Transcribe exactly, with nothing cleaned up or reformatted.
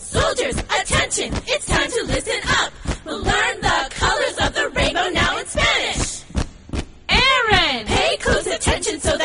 Soldiers, attention, it's time to listen up. We'll learn the colors of the rainbow now in Spanish. Aaron! Pay close attention so